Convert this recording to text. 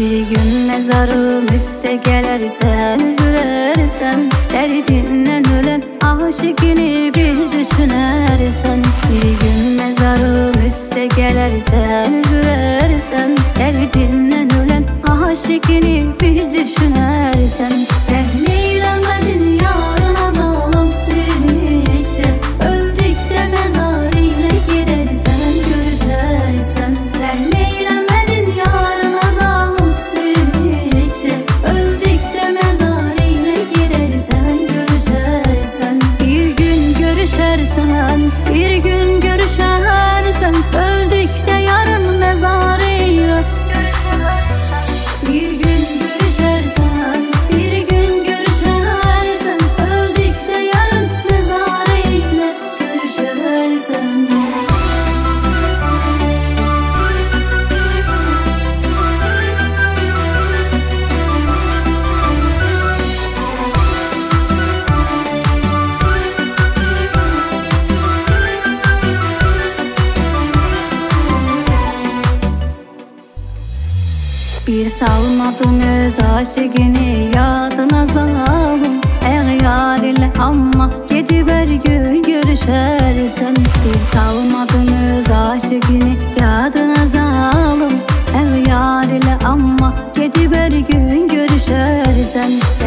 Bir gün mezarım üste gelersen, üzülürsen, derdinden ölen aşıkını bir düşünersen. Bir gün mezarım üste gelersen, üzülürsen, derdinden ölen aşıkını bir düşünersen. Eyleylemedin yarına zalim birlikte, öldük de mezar ile gidersen, görüşersen. Eyleylemedin yarına zalim birlikte, öldük de mezar ile gidersen, görüşersen. Bir gün görüşersen, bir gün görüşersen, öldük de yarın mezar ile. Bir gün görüşersen, bir gün görüşersen, öldük de yarın mezar ile görüşersen. Bir salmadın öz aşıkını yadına zalim, eğer ile ama gidiver gün görüşersen. Bir salmadın öz aşıkını yadına zalim, eğer ile ama gidiver gün görüşersen.